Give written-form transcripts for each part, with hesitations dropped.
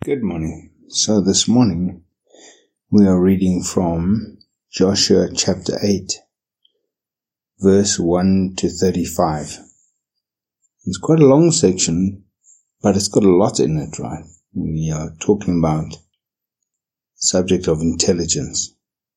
Good morning. So this morning we are reading from Joshua chapter 8, verse 1 to 35. It's quite a long section, but it's got a lot in it, right? We are talking about the subject of intelligence.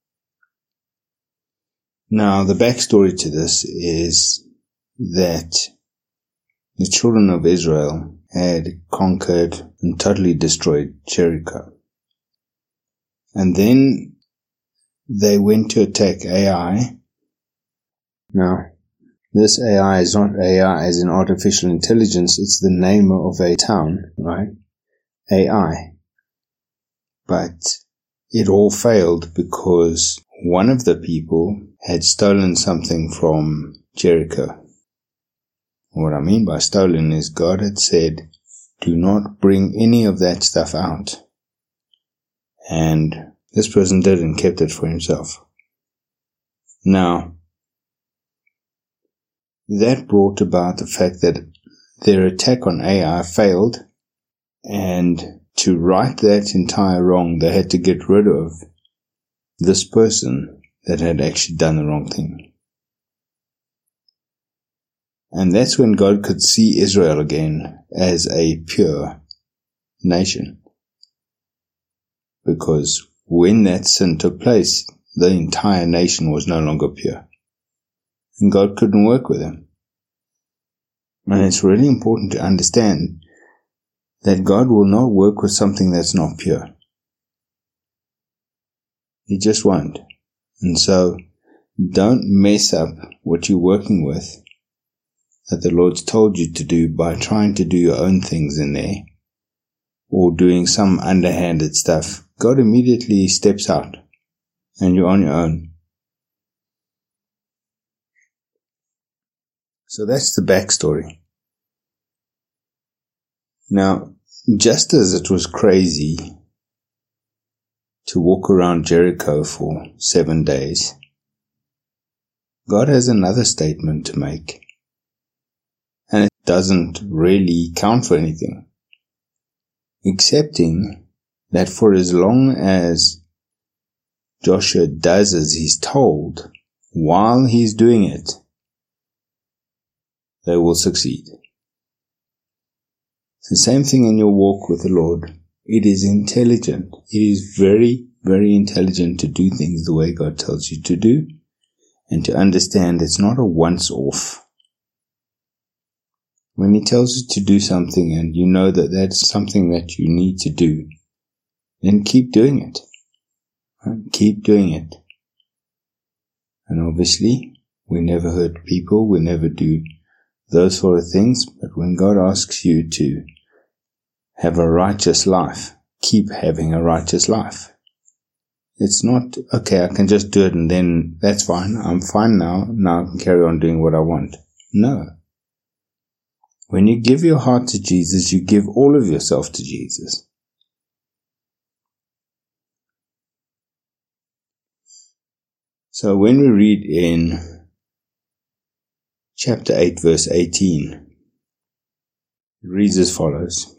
Now, the backstory to this is that the children of Israel had conquered and totally destroyed Jericho. And then they went to attack Ai. Now, this Ai is not Ai as in artificial intelligence, it's the name of a town, right? Ai. But it all failed because one of the people had stolen something from Jericho. What I mean by stolen is God had said, do not bring any of that stuff out. And this person did and kept it for himself. Now, that brought about the fact that their attack on Ai failed, and to right that entire wrong, they had to get rid of this person that had actually done the wrong thing. And that's when God could see Israel again as a pure nation. Because when that sin took place, the entire nation was no longer pure. And God couldn't work with them. And it's really important to understand that God will not work with something that's not pure. He just won't. And so, don't mess up what you're working with that the Lord's told you to do by trying to do your own things in there or doing some underhanded stuff. God immediately steps out and you're on your own. So that's the backstory. Now, just as it was crazy to walk around Jericho for 7 days, God has another statement to make. And it doesn't really count for anything, excepting that for as long as Joshua does as he's told, while he's doing it, they will succeed. It's the same thing in your walk with the Lord. It is intelligent. It is very, very intelligent to do things the way God tells you to do, and to understand it's not a once-off. When He tells you to do something and you know that that's something that you need to do, then keep doing it. Right? Keep doing it. And obviously, we never hurt people, we never do those sort of things, but when God asks you to have a righteous life, keep having a righteous life. It's not, okay, I can just do it and then that's fine, I'm fine now I can carry on doing what I want. No. When you give your heart to Jesus, you give all of yourself to Jesus. So when we read in chapter 8, verse 18, it reads as follows.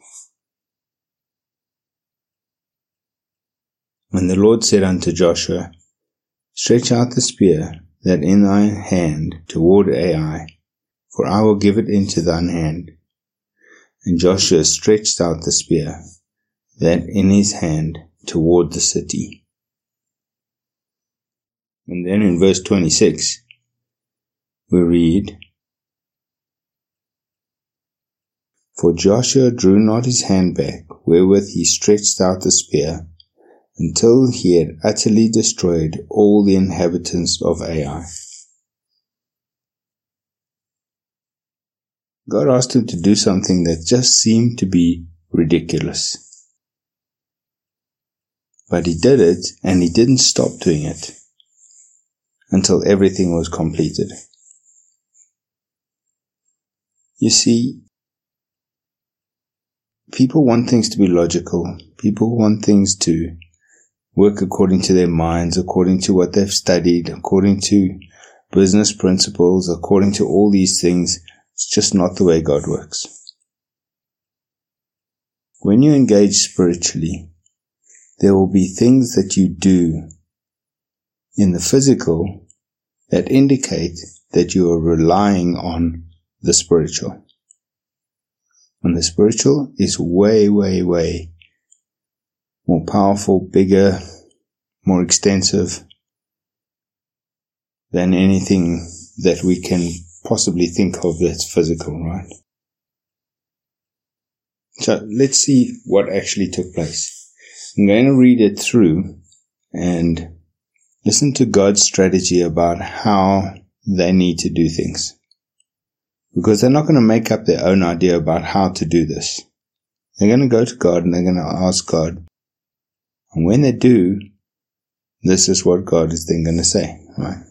And the Lord said unto Joshua, stretch out the spear that in thy hand toward Ai, for I will give it into thine hand. And Joshua stretched out the spear that in his hand toward the city. And then in verse 26, we read, for Joshua drew not his hand back, wherewith he stretched out the spear, until he had utterly destroyed all the inhabitants of Ai. God asked him to do something that just seemed to be ridiculous. But he did it, and he didn't stop doing it until everything was completed. You see, people want things to be logical. People want things to work according to their minds, according to what they've studied, according to business principles, according to all these things. It's just not the way God works. when you engage spiritually, there will be things that you do in the physical that indicate that you are relying on the spiritual. And the spiritual is way, way, way more powerful, bigger, more extensive than anything that we can possibly think of that's physical, right? So let's see what actually took place. I'm going to read it through and listen to God's strategy about how they need to do things. Because they're not going to make up their own idea about how to do this. They're going to go to God and they're going to ask God. And when they do, this is what God is then going to say, right?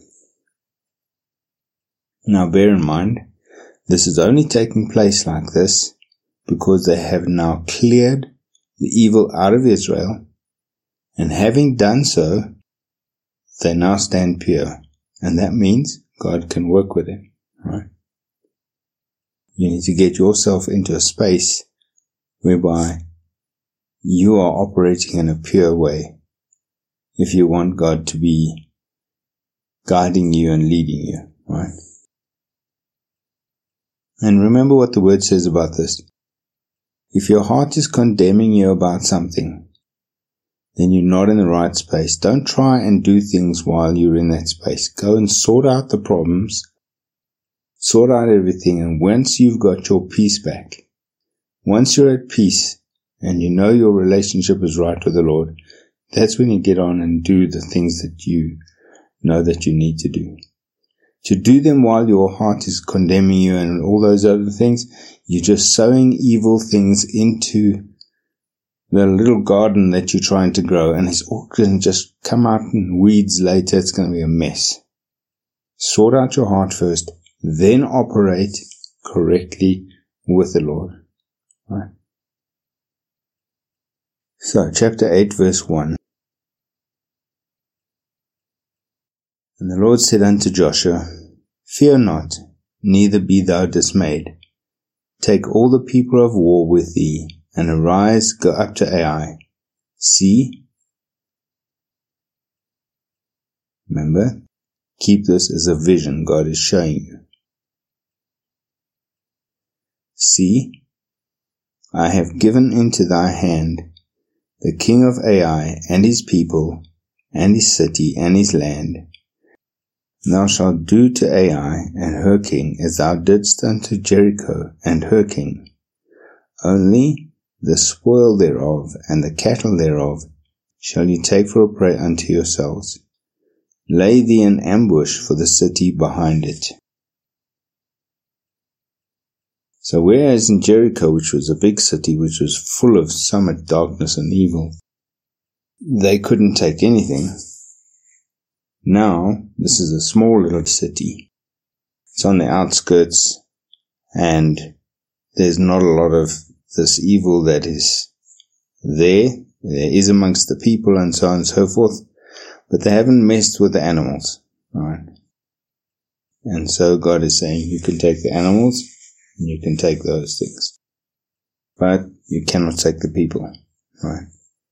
Now bear in mind, this is only taking place like this because they have now cleared the evil out of Israel, and having done so, they now stand pure. And that means God can work with them, right? You need to get yourself into a space whereby you are operating in a pure way if you want God to be guiding you and leading you, right? And remember what the word says about this. If your heart is condemning you about something, then you're not in the right space. Don't try and do things while you're in that space. Go and sort out the problems, sort out everything, and once you've got your peace back, once you're at peace and you know your relationship is right with the Lord, that's when you get on and do the things that you know that you need to do. To do them while your heart is condemning you and all those other things, you're just sowing evil things into the little garden that you're trying to grow, and it's all going to just come out in weeds later. It's going to be a mess. Sort out your heart first, then operate correctly with the Lord. Right? So, chapter 8, verse 1. And the Lord said unto Joshua, Fear not, neither be thou dismayed. Take all the people of war with thee, and arise, go up to Ai. See, remember, keep this as a vision God is showing you. See, I have given into thy hand the king of Ai, and his people, and his city, and his land. Thou shalt do to Ai and her king as thou didst unto Jericho and her king. Only the spoil thereof and the cattle thereof shall ye take for a prey unto yourselves. Lay thee an ambush for the city behind it. So whereas in Jericho, which was a big city, which was full of so much darkness and evil, they couldn't take anything. Now, this is a small little city. It's on the outskirts, and there's not a lot of this evil that is there. There is amongst the people and so on and so forth, but they haven't messed with the animals, right? And so God is saying, you can take the animals, and you can take those things, but you cannot take the people, right?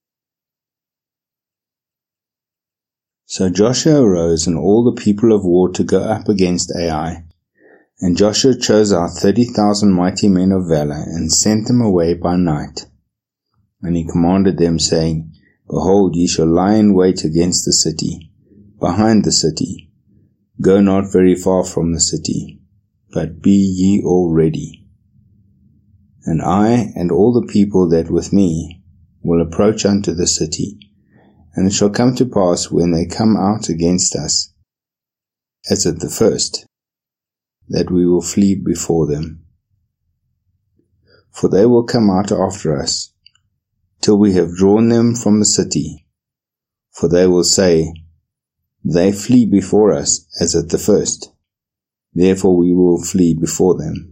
So Joshua arose and all the people of war to go up against Ai. And Joshua chose out 30,000 mighty men of valor and sent them away by night. And he commanded them, saying, Behold, ye shall lie in wait against the city, behind the city. Go not very far from the city, but be ye all ready. And I and all the people that with me will approach unto the city. And it shall come to pass when they come out against us, as at the first, that we will flee before them. For they will come out after us, till we have drawn them from the city. For they will say, They flee before us, as at the first. Therefore we will flee before them.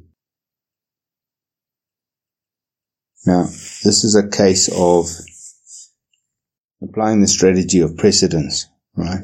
Now, this is a case of applying the strategy of precedence, right?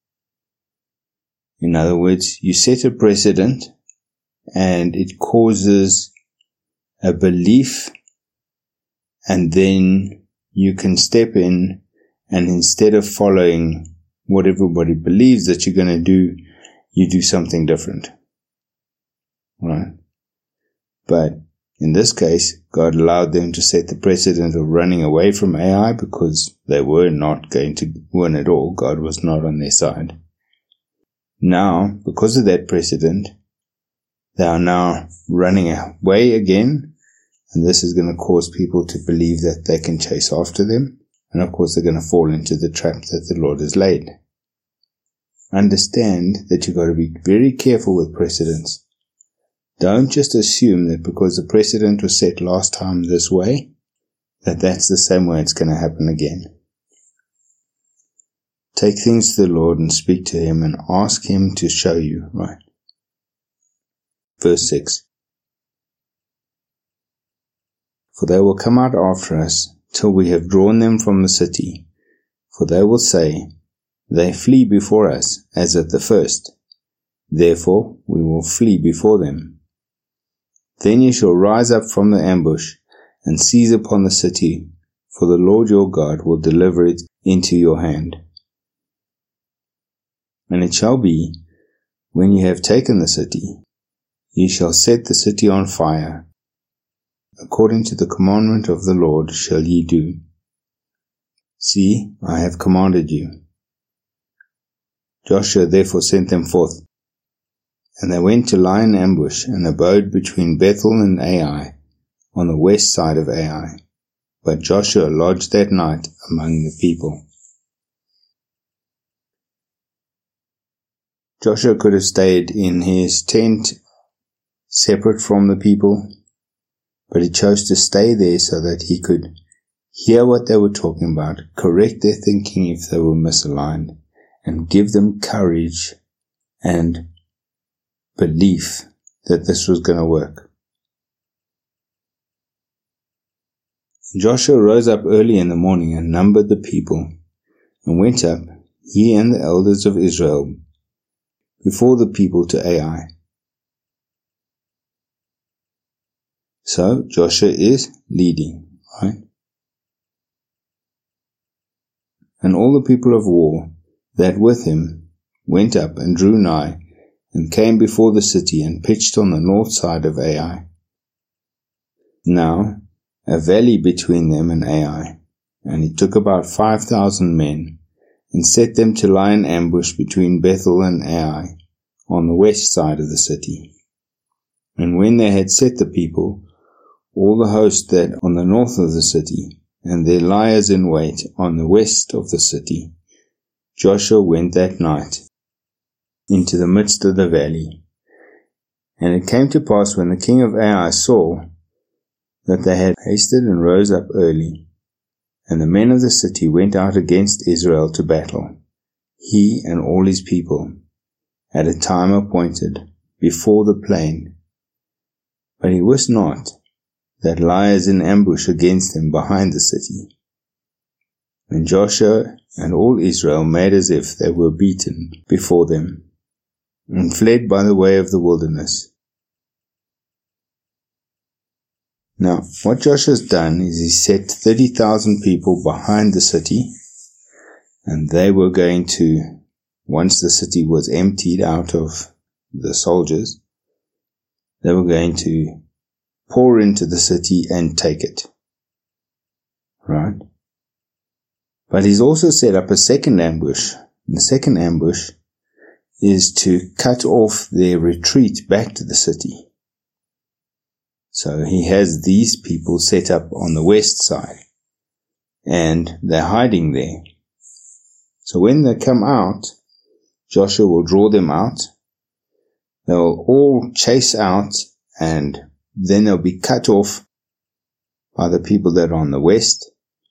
In other words, you set a precedent and it causes a belief and then you can step in, and instead of following what everybody believes that you're going to do, you do something different. Right? But in this case, God allowed them to set the precedent of running away from AI because they were not going to win at all. God was not on their side. Now, because of that precedent, they are now running away again, and this is going to cause people to believe that they can chase after them, and of course they're going to fall into the trap that the Lord has laid. Understand that you've got to be very careful with precedents. Don't just assume that because the precedent was set last time this way, that that's the same way it's going to happen again. Take things to the Lord and speak to Him and ask Him to show you, right? Verse 6. For they will come out after us till we have drawn them from the city. For they will say, they flee before us as at the first. Therefore we will flee before them. Then you shall rise up from the ambush and seize upon the city, for the Lord your God will deliver it into your hand. And it shall be, when you have taken the city, ye shall set the city on fire. According to the commandment of the Lord shall ye do. See, I have commanded you. Joshua therefore sent them forth, and they went to lie in ambush and abode between Bethel and Ai, on the west side of Ai. But Joshua lodged that night among the people. Joshua could have stayed in his tent, separate from the people, but he chose to stay there so that he could hear what they were talking about, correct their thinking if they were misaligned, and give them courage and belief that this was going to work. Joshua rose up early in the morning and numbered the people, and went up, he and the elders of Israel, before the people to Ai. So Joshua is leading, right? And all the people of war that with him went up and drew nigh, and came before the city, and pitched on the north side of Ai. Now a valley between them and Ai, and he took about 5,000 men, and set them to lie in ambush between Bethel and Ai, on the west side of the city. And when they had set the people, all the host that on the north of the city, and their liers in wait on the west of the city, Joshua went that night into the midst of the valley. And it came to pass, when the king of Ai saw that they had hasted and rose up early, and the men of the city went out against Israel to battle, he and all his people, at a time appointed, before the plain. But he wist not that liers in ambush against them behind the city. And Joshua and all Israel made as if they were beaten before them, and fled by the way of the wilderness. Now, what Joshua's done is he set 30,000 people behind the city, and they were going to, once the city was emptied out of the soldiers, they were going to pour into the city and take it. Right? But he's also set up a second ambush. And the second ambush is to cut off their retreat back to the city. So he has these people set up on the west side, and they're hiding there. So when they come out, Joshua will draw them out. They'll all chase out, and then they'll be cut off by the people that are on the west.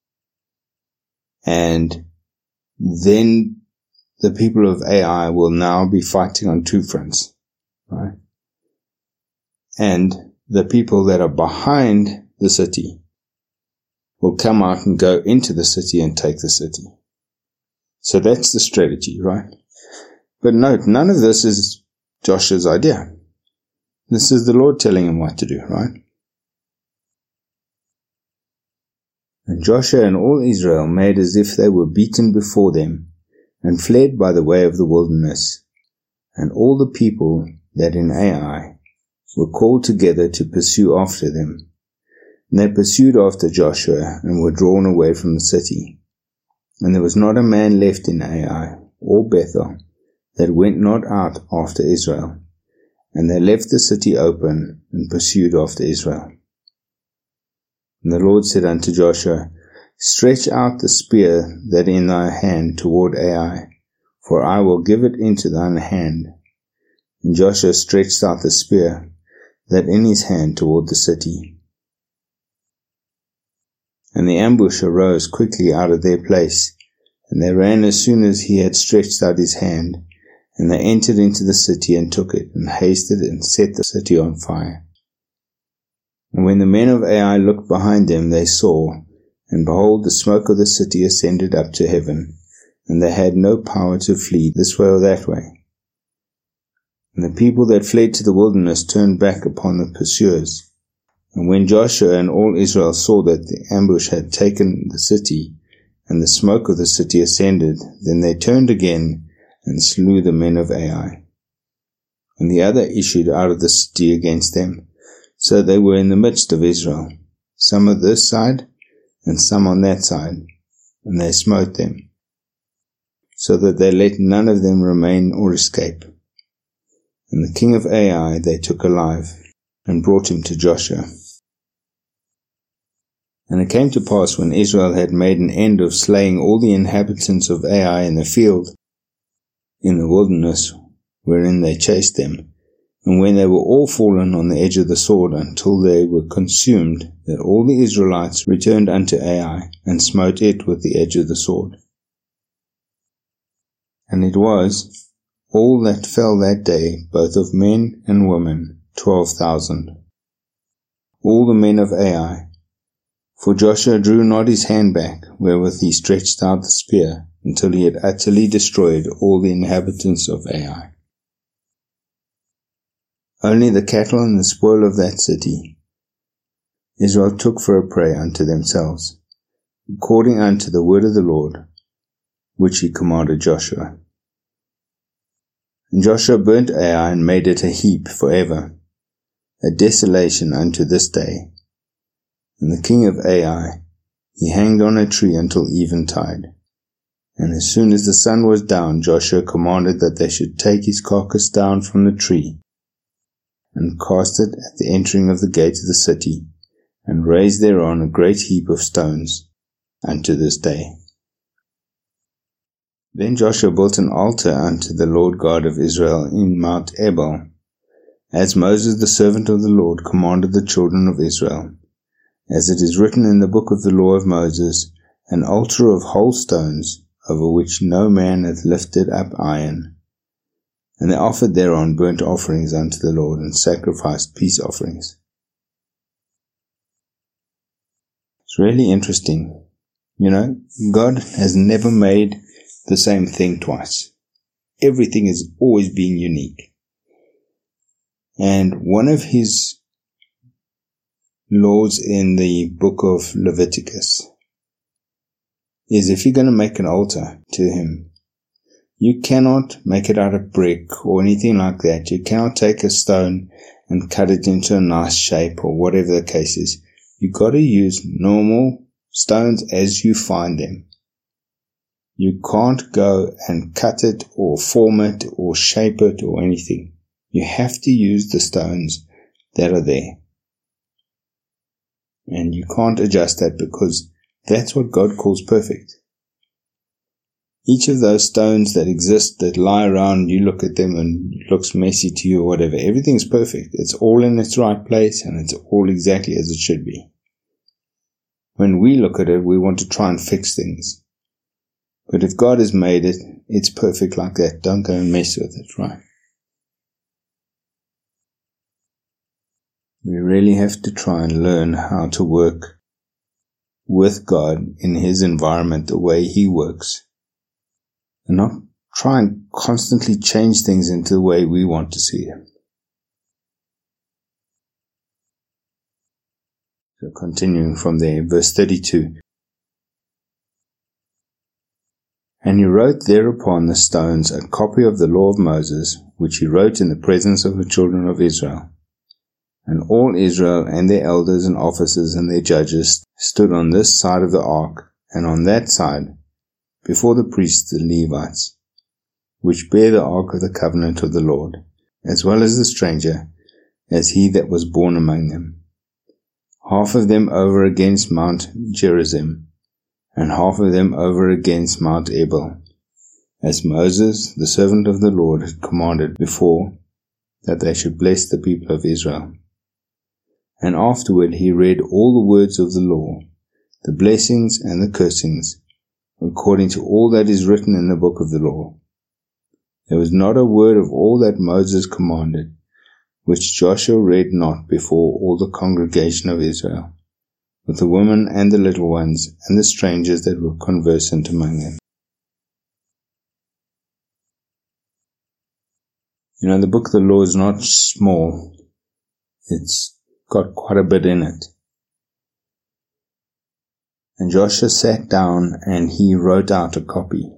And then the people of Ai will now be fighting on two fronts, right? And the people that are behind the city will come out and go into the city and take the city. So that's the strategy, right? But note, none of this is Joshua's idea. This is the Lord telling him what to do, right? And Joshua and all Israel made as if they were beaten before them, and fled by the way of the wilderness. And all the people that in Ai were called together to pursue after them. And they pursued after Joshua, and were drawn away from the city. And there was not a man left in Ai or Bethel that went not out after Israel. And they left the city open, and pursued after Israel. And the Lord said unto Joshua, Stretch out the spear that in thy hand toward Ai, for I will give it into thine hand. And Joshua stretched out the spear that in his hand toward the city. And the ambush arose quickly out of their place, and they ran as soon as he had stretched out his hand, and they entered into the city and took it, and hasted and set the city on fire. And when the men of Ai looked behind them, they saw, and behold, the smoke of the city ascended up to heaven, and they had no power to flee this way or that way. And the people that fled to the wilderness turned back upon the pursuers. And when Joshua and all Israel saw that the ambush had taken the city, and the smoke of the city ascended, then they turned again, and slew the men of Ai. And the other issued out of the city against them, so they were in the midst of Israel, some on this side, and some on that side, and they smote them, so that they let none of them remain or escape. And the king of Ai they took alive, and brought him to Joshua. And it came to pass, when Israel had made an end of slaying all the inhabitants of Ai in the field, in the wilderness, wherein they chased them, and when they were all fallen on the edge of the sword until they were consumed, that all the Israelites returned unto Ai, and smote it with the edge of the sword. And it was, all that fell that day, both of men and women, 12,000. All the men of Ai. For Joshua drew not his hand back, wherewith he stretched out the spear, until he had utterly destroyed all the inhabitants of Ai. Only the cattle and the spoil of that city Israel took for a prey unto themselves, according unto the word of the Lord, which he commanded Joshua. And Joshua burnt Ai, and made it a heap for ever, a desolation unto this day. And the king of Ai he hanged on a tree until eventide. And as soon as the sun was down, Joshua commanded that they should take his carcass down from the tree, and cast it at the entering of the gate of the city, and raise thereon a great heap of stones, unto this day. Then Joshua built an altar unto the Lord God of Israel in Mount Ebal, as Moses the servant of the Lord commanded the children of Israel, as it is written in the book of the law of Moses, an altar of whole stones, over which no man hath lifted up iron. And they offered thereon burnt offerings unto the Lord, and sacrificed peace offerings. It's really interesting. You know, God has never made the same thing twice. Everything has always been unique. And one of his laws in the book of Leviticus is, if you're going to make an altar to him, you cannot make it out of brick or anything like that. You cannot take a stone and cut it into a nice shape or whatever the case is. You've got to use normal stones as you find them. You can't go and cut it or form it or shape it or anything. You have to use the stones that are there. And you can't adjust that, because that's what God calls perfect. Each of those stones that exist, that lie around, you look at them and it looks messy to you or whatever, everything's perfect. It's all in its right place, and it's all exactly as it should be. When we look at it, we want to try and fix things. But if God has made it, it's perfect like that. Don't go and mess with it, right? We really have to try and learn how to work with God in his environment the way he works, and not try and constantly change things into the way we want to see them. So continuing from there, verse 32. And he wrote thereupon the stones a copy of the law of Moses, which he wrote in the presence of the children of Israel. And all Israel and their elders and officers and their judges stood on this side of the ark, and on that side, before the priests the Levites, which bear the ark of the covenant of the Lord, as well as the stranger, as he that was born among them. Half of them over against Mount Gerizim, and half of them over against Mount Ebal, as Moses, the servant of the Lord, had commanded before, that they should bless the people of Israel. And afterward he read all the words of the law, the blessings and the cursings, according to all that is written in the book of the law. There was not a word of all that Moses commanded, which Joshua read not before all the congregation of Israel, with the women and the little ones and the strangers that were conversant among them. You know, the book of the law is not small. It's got quite a bit in it. And Joshua sat down and he wrote out a copy.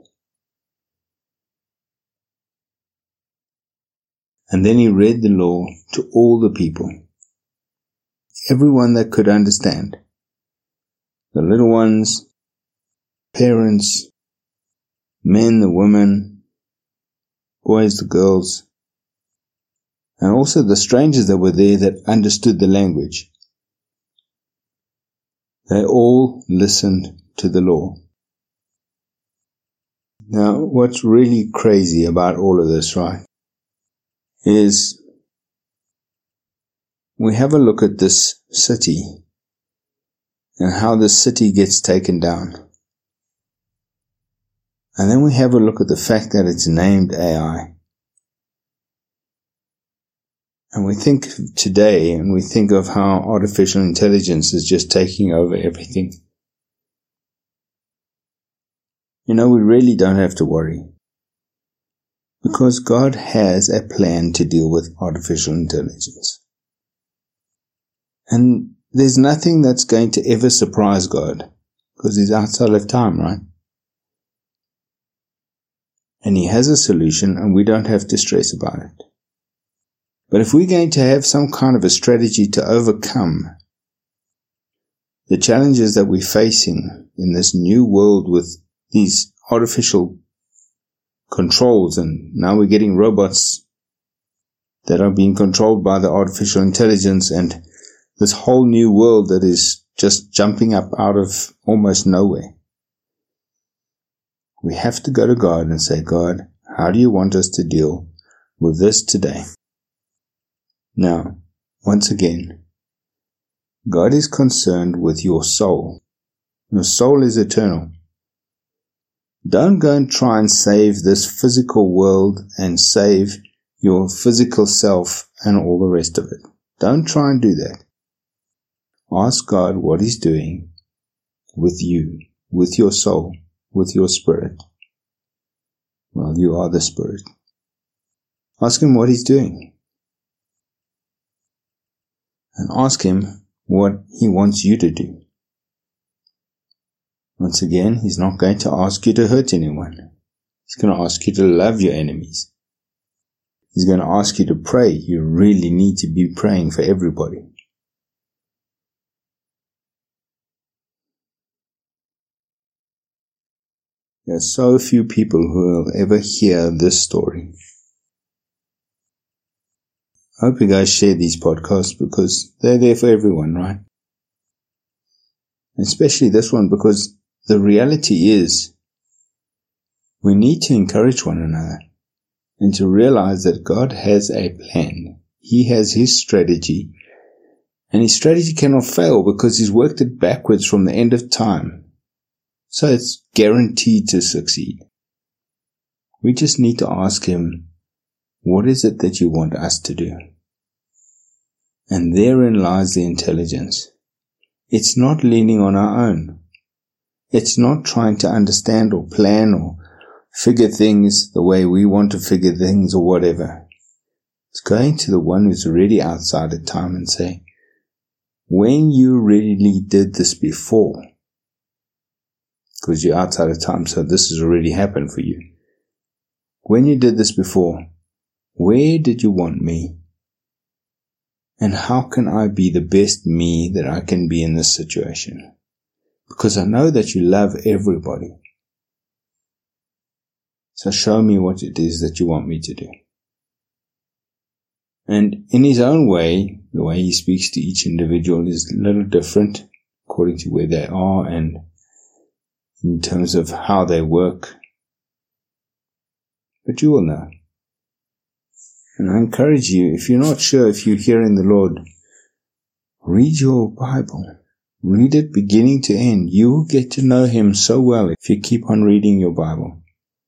And then he read the law to all the people, everyone that could understand. The little ones, parents, men, the women, boys, the girls, and also the strangers that were there that understood the language. They all listened to the law. Now, what's really crazy about all of this, right, is we have a look at this city and how the city gets taken down. And then we have a look at the fact that it's named Ai. And we think today, and we think of how artificial intelligence is just taking over everything. You know, we really don't have to worry, because God has a plan to deal with artificial intelligence. And there's nothing that's going to ever surprise God, because He's outside of time, right? And He has a solution, and we don't have to stress about it. But if we're going to have some kind of a strategy to overcome the challenges that we're facing in this new world with these artificial controls, and now we're getting robots that are being controlled by the artificial intelligence, and this whole new world that is just jumping up out of almost nowhere, we have to go to God and say, God, how do you want us to deal with this today? Now, once again, God is concerned with your soul. Your soul is eternal. Don't go and try and save this physical world and save your physical self and all the rest of it. Don't try and do that. Ask God what He's doing with you, with your soul, with your spirit. Well, you are the spirit. Ask Him what He's doing. And ask Him what He wants you to do. Once again, He's not going to ask you to hurt anyone. He's going to ask you to love your enemies. He's going to ask you to pray. You really need to be praying for everybody. There are so few people who will ever hear this story. I hope you guys share these podcasts, because they're there for everyone, right? Especially this one, because the reality is we need to encourage one another and to realize that God has a plan. He has His strategy, and His strategy cannot fail because He's worked it backwards from the end of time. So it's guaranteed to succeed. We just need to ask Him, what is it that you want us to do? And therein lies the intelligence. It's not leaning on our own. It's not trying to understand or plan or figure things the way we want to figure things or whatever. It's going to the one who's already outside of time and say, when you really did this before, because you're outside of time, so this has already happened for you. When you did this before, where did you want me? And how can I be the best me that I can be in this situation? Because I know that you love everybody. So show me what it is that you want me to do. And in his own way, the way he speaks to each individual is a little different according to where they are and in terms of how they work. But you will know. And I encourage you, if you're not sure if you're hearing the Lord, read your Bible. Read it beginning to end. You will get to know Him so well if you keep on reading your Bible.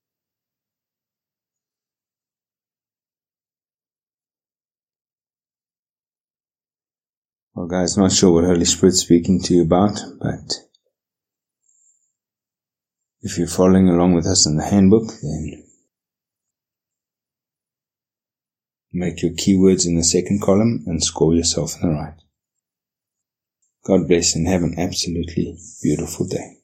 Well, guys, not sure what Holy Spirit's speaking to you about, but if you're following along with us in the handbook, then make your keywords in the second column and score yourself in the right. God bless and have an absolutely beautiful day.